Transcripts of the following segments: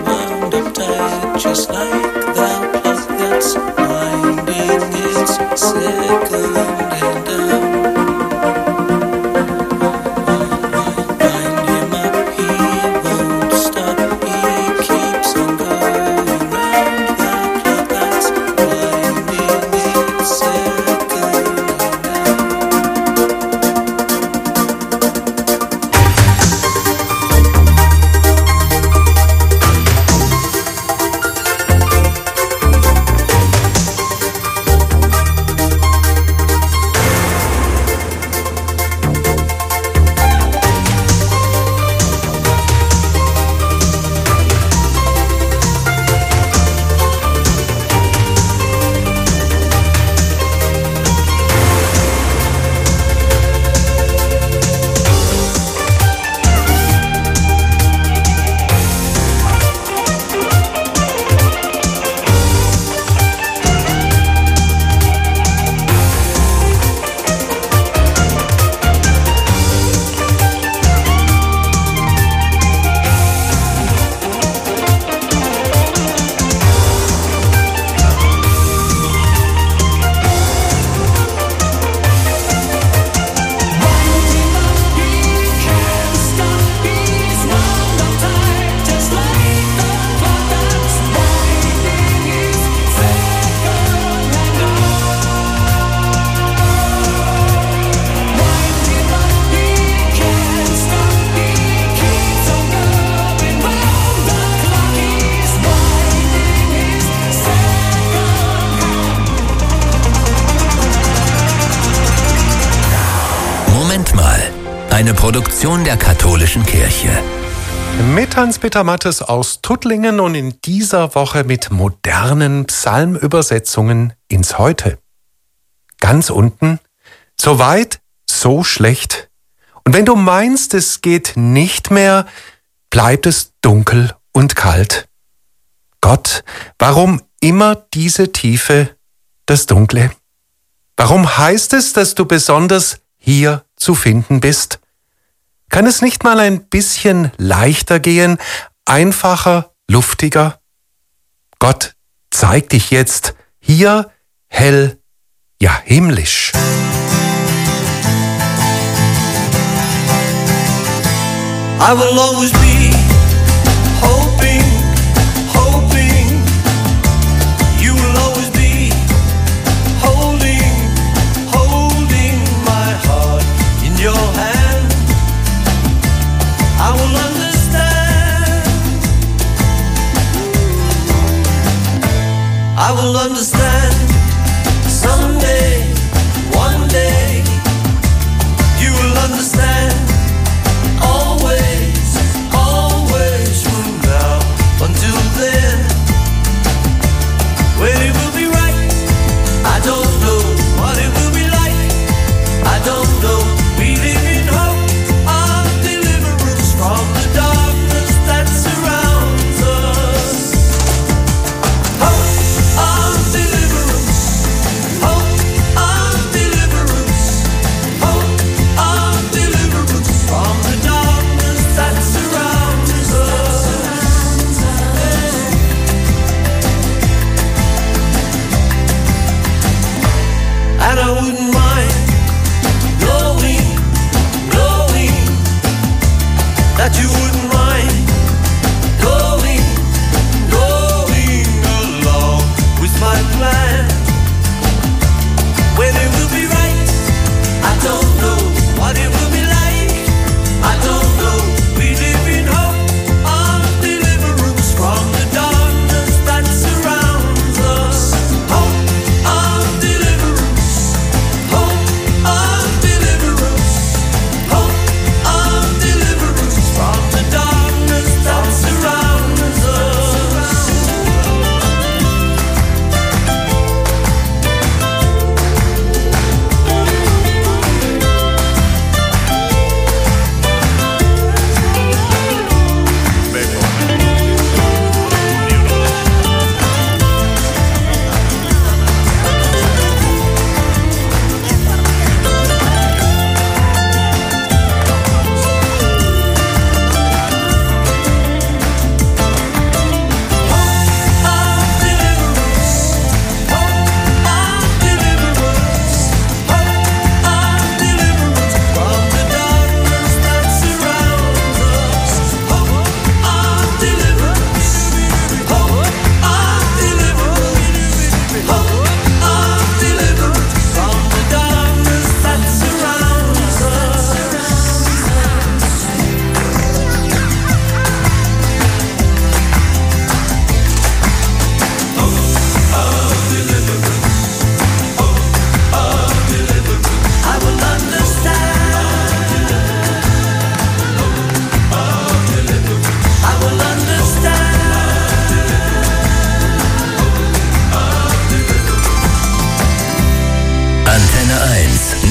Eine Produktion der Katholischen Kirche. Mit Hans-Peter Mattes aus Tuttlingen und in dieser Woche mit modernen Psalmübersetzungen ins Heute. Ganz unten, so weit, so schlecht. Und wenn du meinst, es geht nicht mehr, bleibt es dunkel und kalt. Gott, warum immer diese Tiefe, das Dunkle? Warum heißt es, dass du besonders hier zu finden bist? Kann es nicht mal ein bisschen leichter gehen, einfacher, luftiger? Gott, zeig dich jetzt hier hell, ja himmlisch. I will always be hoping, hoping. You will always be holding, holding my heart in your hand. I will understand. I will understand someday, one day. You will understand. Always, always from now until then. When it will be right, I don't know. What it will be like, I don't know. We live in hope of deliverance from the darkness that surrounds us. Hope of deliverance.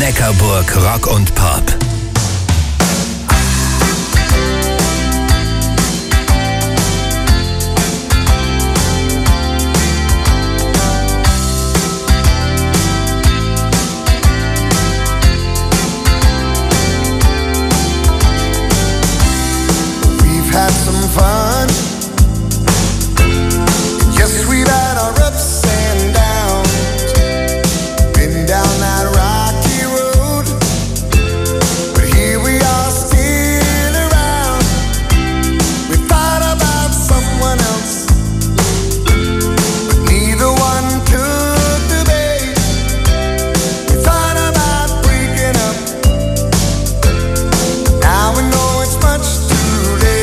Neckarburg Rock und Pop. Had some fun. Yes, we've had our ups and downs. Been down that rocky road, but here we are still around. We thought about someone else, but neither one took the bait. We thought about breaking up, now we know it's much too late.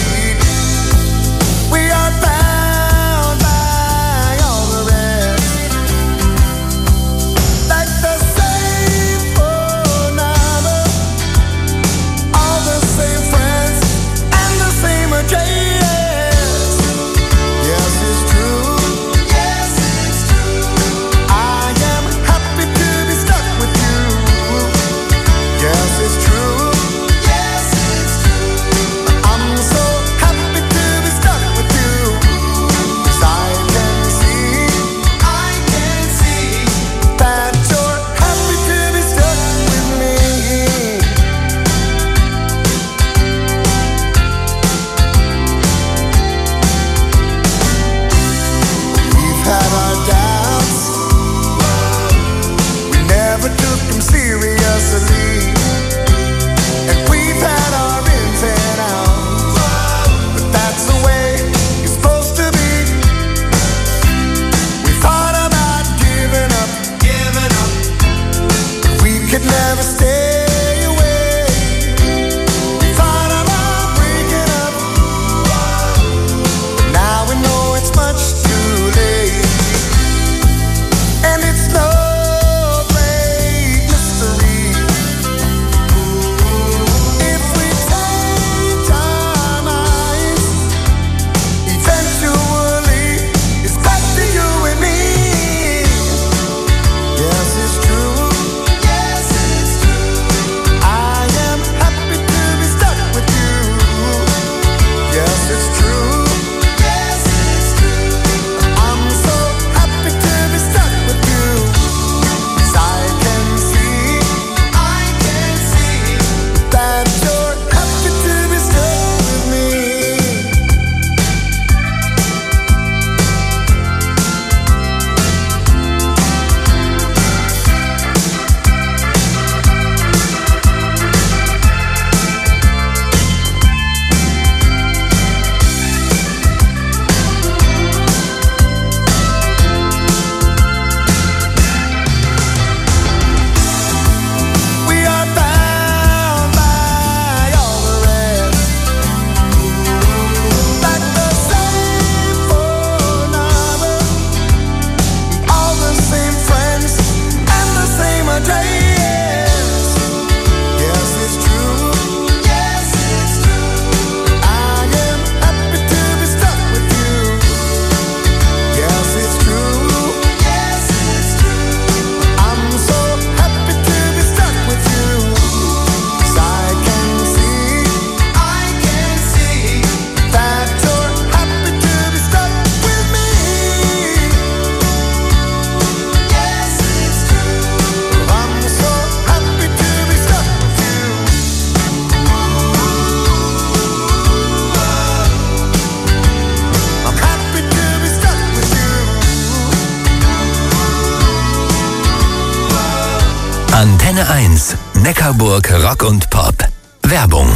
Antenne 1, Neckarburg Rock und Pop. Werbung.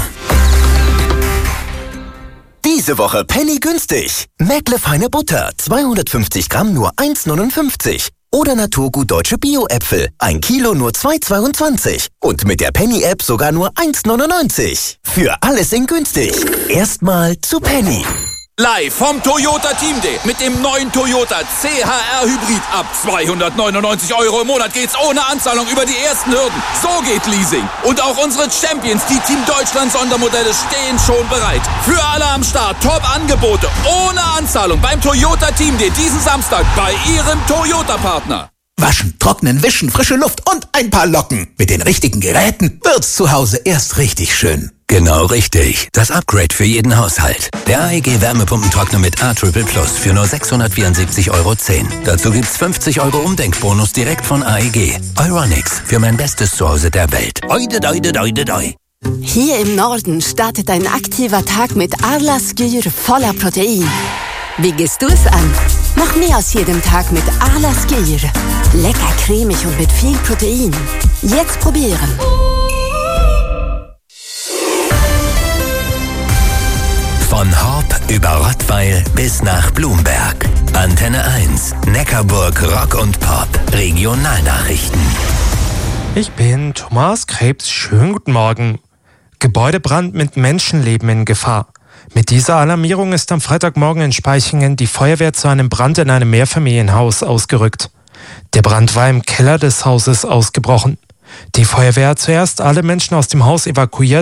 Diese Woche Penny günstig. Mäckle feine Butter, 250 Gramm nur 1,59. Oder Naturgut Deutsche Bio-Äpfel, 1 Kilo nur 2,22. Und mit der Penny-App sogar nur 1,99. Für alles in günstig. Erstmal zu Penny. Live vom Toyota Team Day mit dem neuen Toyota CHR Hybrid. Ab 299 € im Monat geht's ohne Anzahlung über die ersten Hürden. So geht Leasing. Und auch unsere Champions, die Team Deutschland Sondermodelle, stehen schon bereit. Für alle am Start Top-Angebote ohne Anzahlung beim Toyota Team Day diesen Samstag bei Ihrem Toyota-Partner. Waschen, trocknen, wischen, frische Luft und ein paar Locken. Mit den richtigen Geräten wird's zu Hause erst richtig schön. Genau richtig. Das Upgrade für jeden Haushalt. Der AEG Wärmepumpentrockner mit A+ Plus für nur 674,10 €. Dazu gibt's 50 € Umdenkbonus direkt von AEG. Euronics, für mein bestes Zuhause der Welt. Oide, doide, doide, doi. Hier im Norden startet ein aktiver Tag mit Arla Skyr voller Protein. Wie gehst du es an? Mach mehr aus jedem Tag mit Arla Skyr. Lecker, cremig und mit viel Protein. Jetzt probieren. Von Horb über Rottweil bis nach Blumberg. Antenne 1, Neckarburg Rock und Pop. Regionalnachrichten. Ich bin Thomas Krebs. Schönen guten Morgen. Gebäudebrand mit Menschenleben in Gefahr. Mit dieser Alarmierung ist am Freitagmorgen in Spaichingen die Feuerwehr zu einem Brand in einem Mehrfamilienhaus ausgerückt. Der Brand war im Keller des Hauses ausgebrochen. Die Feuerwehr hat zuerst alle Menschen aus dem Haus evakuiert.